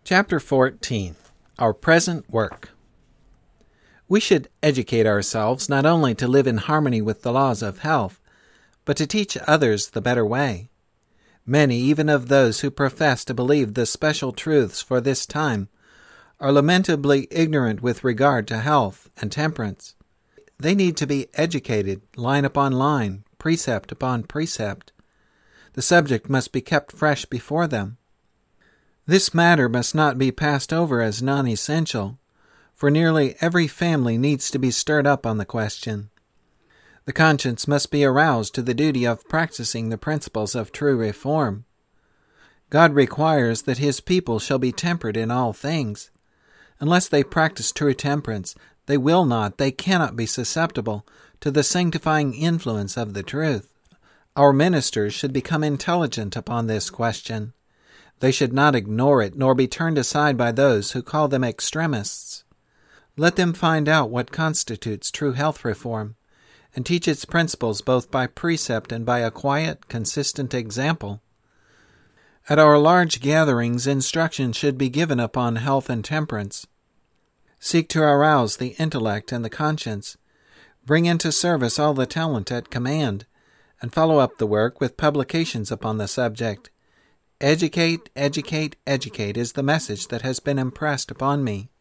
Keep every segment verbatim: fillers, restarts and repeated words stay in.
Chapter fourteen. Our Present Work. We should educate ourselves not only to live in harmony with the laws of health, but to teach others the better way. Many, even of those who profess to believe the special truths for this time, are lamentably ignorant with regard to health and temperance. They need to be educated, line upon line, precept upon precept. The subject must be kept fresh before them. This matter must not be passed over as non-essential, for nearly every family needs to be stirred up on the question. The conscience must be aroused to the duty of practicing the principles of true reform. God requires that His people shall be temperate in all things. Unless they practice true temperance, they will not, they cannot be susceptible to the sanctifying influence of the truth. Our ministers should become intelligent upon this question. They should not ignore it, nor be turned aside by those who call them extremists. Let them find out what constitutes true health reform, and teach its principles both by precept and by a quiet, consistent example. At our large gatherings, instruction should be given upon health and temperance. Seek to arouse the intellect and the conscience. Bring into service all the talent at command, and follow up the work with publications upon the subject. Educate, educate, educate is the message that has been impressed upon me.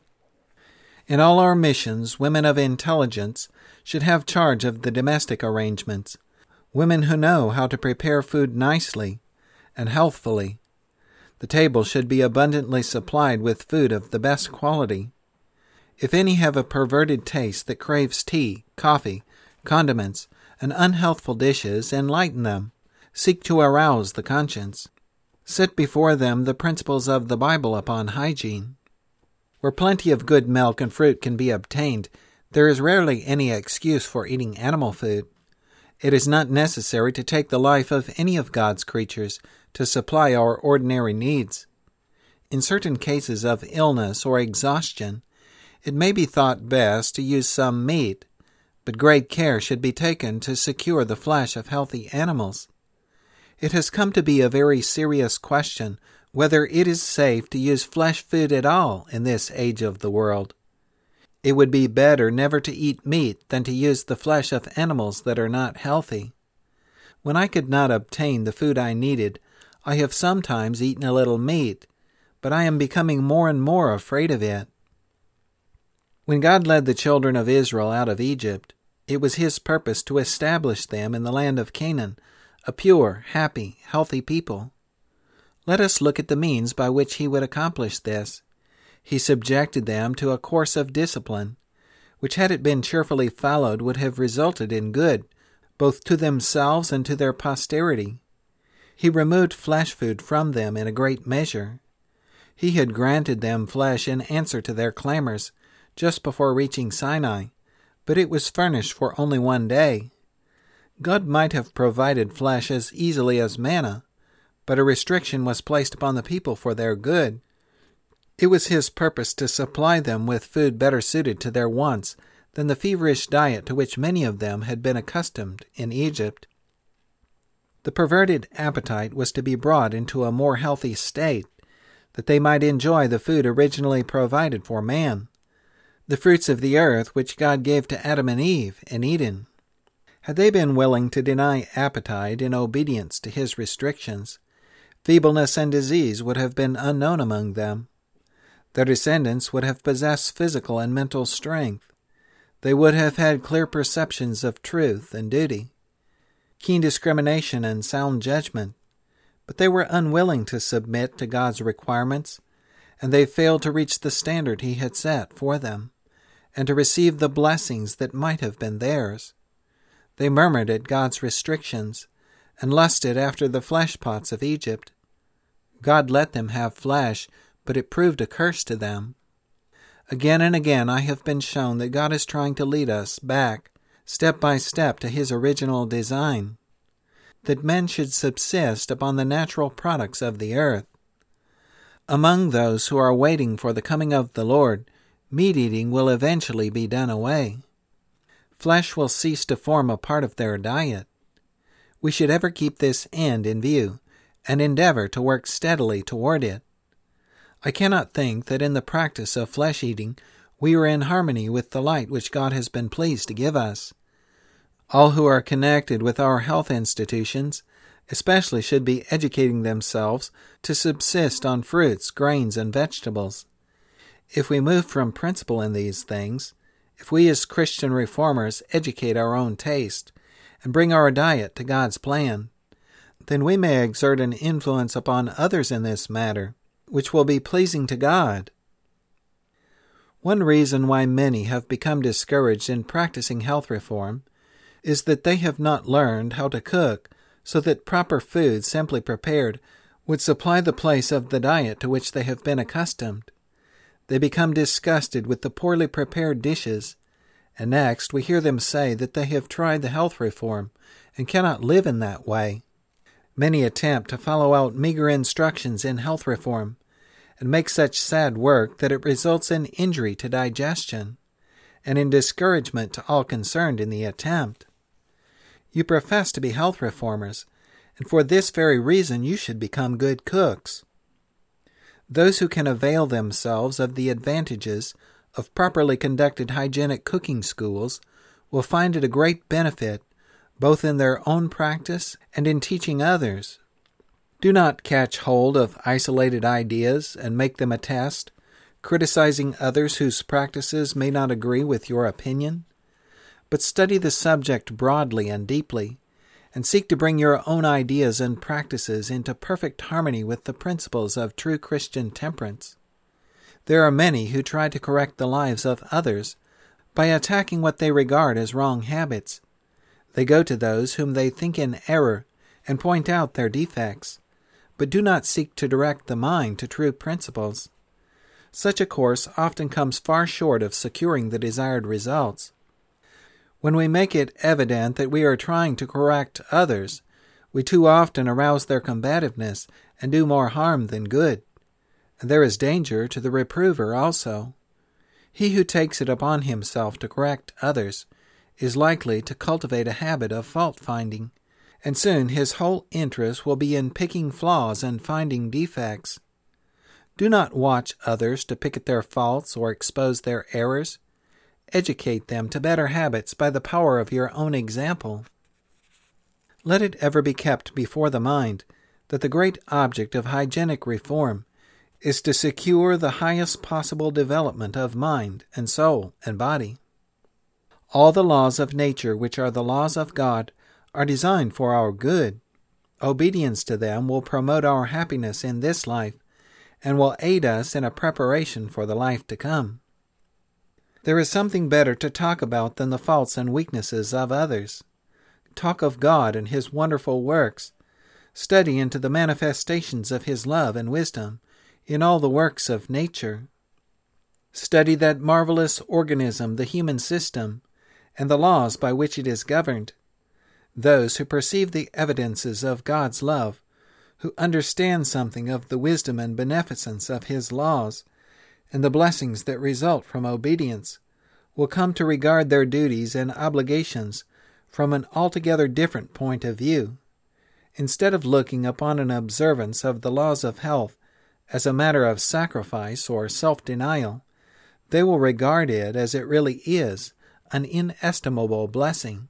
In all our missions, women of intelligence should have charge of the domestic arrangements, women who know how to prepare food nicely and healthfully. The table should be abundantly supplied with food of the best quality. If any have a perverted taste that craves tea, coffee, condiments, and unhealthful dishes, enlighten them. Seek to arouse the conscience. Set before them the principles of the Bible upon hygiene. Where plenty of good milk and fruit can be obtained, there is rarely any excuse for eating animal food. It is not necessary to take the life of any of God's creatures to supply our ordinary needs. In certain cases of illness or exhaustion, it may be thought best to use some meat, but great care should be taken to secure the flesh of healthy animals. It has come to be a very serious question whether it is safe to use flesh food at all in this age of the world. It would be better never to eat meat than to use the flesh of animals that are not healthy. When I could not obtain the food I needed, I have sometimes eaten a little meat, but I am becoming more and more afraid of it. When God led the children of Israel out of Egypt, it was His purpose to establish them in the land of Canaan, a pure, happy, healthy people. Let us look at the means by which He would accomplish this. He subjected them to a course of discipline, which had it been cheerfully followed would have resulted in good, both to themselves and to their posterity. He removed flesh food from them in a great measure. He had granted them flesh in answer to their clamors just before reaching Sinai, but it was furnished for only one day. God might have provided flesh as easily as manna, but a restriction was placed upon the people for their good. It was His purpose to supply them with food better suited to their wants than the feverish diet to which many of them had been accustomed in Egypt. The perverted appetite was to be brought into a more healthy state, that they might enjoy the food originally provided for man, the fruits of the earth which God gave to Adam and Eve in Eden. Had they been willing to deny appetite in obedience to His restrictions, feebleness and disease would have been unknown among them. Their descendants would have possessed physical and mental strength. They would have had clear perceptions of truth and duty, keen discrimination and sound judgment, but they were unwilling to submit to God's requirements, and they failed to reach the standard He had set for them, and to receive the blessings that might have been theirs. They murmured at God's restrictions, and lusted after the flesh pots of Egypt. God let them have flesh, but it proved a curse to them. Again and again I have been shown that God is trying to lead us back, step by step, to His original design, that men should subsist upon the natural products of the earth. Among those who are waiting for the coming of the Lord, meat-eating will eventually be done away. Flesh will cease to form a part of their diet. We should ever keep this end in view, and endeavor to work steadily toward it. I cannot think that in the practice of flesh-eating we are in harmony with the light which God has been pleased to give us. All who are connected with our health institutions especially should be educating themselves to subsist on fruits, grains, and vegetables. If we move from principle in these things, if we as Christian reformers educate our own taste and bring our diet to God's plan, then we may exert an influence upon others in this matter, which will be pleasing to God. One reason why many have become discouraged in practicing health reform is that they have not learned how to cook so that proper food simply prepared would supply the place of the diet to which they have been accustomed. They become disgusted with the poorly prepared dishes, and next we hear them say that they have tried the health reform and cannot live in that way. Many attempt to follow out meager instructions in health reform and make such sad work that it results in injury to digestion and in discouragement to all concerned in the attempt. You profess to be health reformers, and for this very reason you should become good cooks. Those who can avail themselves of the advantages of properly conducted hygienic cooking schools will find it a great benefit both in their own practice and in teaching others. Do not catch hold of isolated ideas and make them a test, criticizing others whose practices may not agree with your opinion, but study the subject broadly and deeply, and seek to bring your own ideas and practices into perfect harmony with the principles of true Christian temperance. There are many who try to correct the lives of others by attacking what they regard as wrong habits. They go to those whom they think in error and point out their defects, but do not seek to direct the mind to true principles. Such a course often comes far short of securing the desired results. When we make it evident that we are trying to correct others, we too often arouse their combativeness and do more harm than good. And there is danger to the reprover also. He who takes it upon himself to correct others is likely to cultivate a habit of fault-finding, and soon his whole interest will be in picking flaws and finding defects. Do not watch others to pick at their faults or expose their errors. Educate them to better habits by the power of your own example. Let it ever be kept before the mind that the great object of hygienic reform is to secure the highest possible development of mind and soul and body. All the laws of nature, which are the laws of God, are designed for our good. Obedience to them will promote our happiness in this life and will aid us in a preparation for the life to come. There is something better to talk about than the faults and weaknesses of others. Talk of God and His wonderful works. Study into the manifestations of His love and wisdom in all the works of nature. Study that marvelous organism, the human system, and the laws by which it is governed. Those who perceive the evidences of God's love, who understand something of the wisdom and beneficence of His laws, and the blessings that result from obedience, will come to regard their duties and obligations from an altogether different point of view. Instead of looking upon an observance of the laws of health as a matter of sacrifice or self-denial, they will regard it as it really is, an inestimable blessing.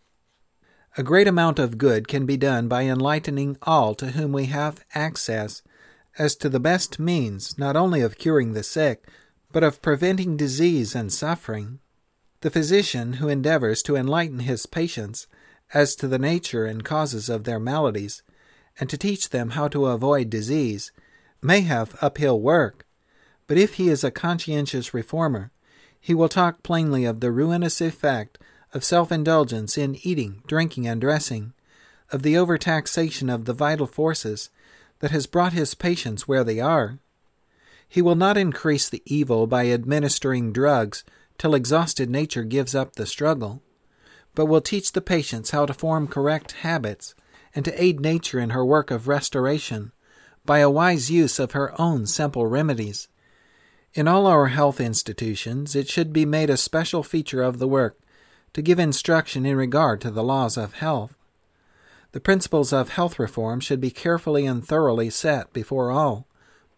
A great amount of good can be done by enlightening all to whom we have access as to the best means not only of curing the sick, but of preventing disease and suffering. The physician who endeavors to enlighten his patients as to the nature and causes of their maladies, and to teach them how to avoid disease, may have uphill work, but if he is a conscientious reformer, he will talk plainly of the ruinous effect of self-indulgence in eating, drinking, and dressing, of the overtaxation of the vital forces that has brought his patients where they are. He will not increase the evil by administering drugs till exhausted nature gives up the struggle, but will teach the patients how to form correct habits and to aid nature in her work of restoration by a wise use of her own simple remedies. In all our health institutions, it should be made a special feature of the work to give instruction in regard to the laws of health. The principles of health reform should be carefully and thoroughly set before all,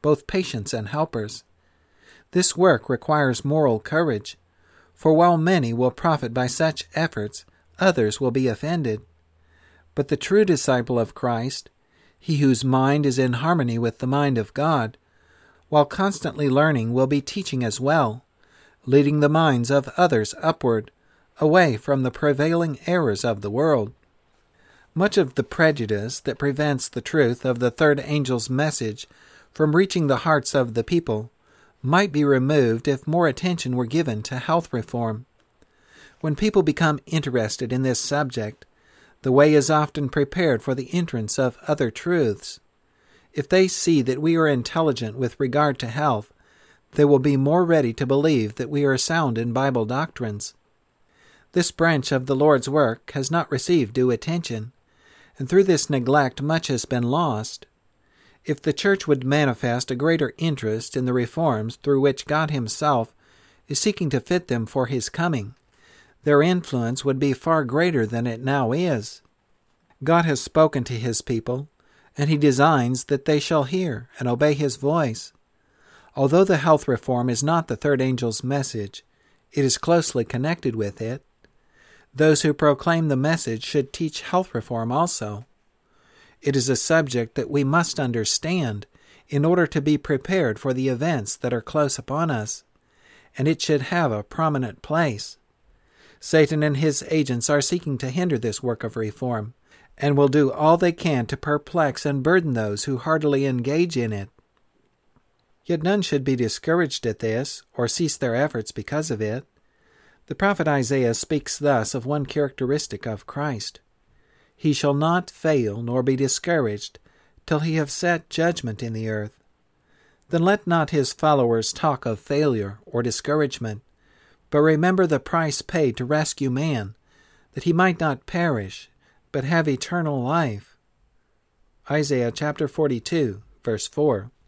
both patients and helpers. This work requires moral courage, for while many will profit by such efforts, others will be offended. But the true disciple of Christ, he whose mind is in harmony with the mind of God, while constantly learning, will be teaching as well, leading the minds of others upward, away from the prevailing errors of the world. Much of the prejudice that prevents the truth of the third angel's message from reaching the hearts of the people might be removed if more attention were given to health reform. When people become interested in this subject, the way is often prepared for the entrance of other truths. If they see that we are intelligent with regard to health, they will be more ready to believe that we are sound in Bible doctrines. This branch of the Lord's work has not received due attention, and through this neglect much has been lost. If the Church would manifest a greater interest in the reforms through which God Himself is seeking to fit them for His coming, their influence would be far greater than it now is. God has spoken to His people, and He designs that they shall hear and obey His voice. Although the health reform is not the third angel's message, it is closely connected with it. Those who proclaim the message should teach health reform also. It is a subject that we must understand in order to be prepared for the events that are close upon us, and it should have a prominent place. Satan and his agents are seeking to hinder this work of reform, and will do all they can to perplex and burden those who heartily engage in it. Yet none should be discouraged at this, or cease their efforts because of it. The prophet Isaiah speaks thus of one characteristic of Christ: "He shall not fail nor be discouraged till he have set judgment in the earth." Then let not his followers talk of failure or discouragement, but remember the price paid to rescue man, that he might not perish, but have eternal life. Isaiah chapter forty-two, verse four.